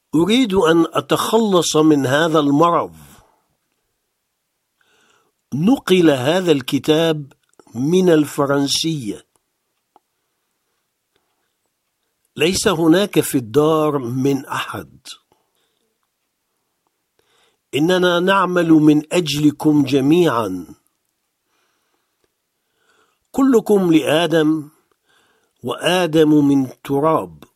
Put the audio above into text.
أريد أن أتخلص من هذا المرض. نقل هذا الكتاب من الفرنسية. ليس هناك في الدار من أحد. إننا نعمل من أجلكم جميعا. كلكم لآدم، وآدم من تراب.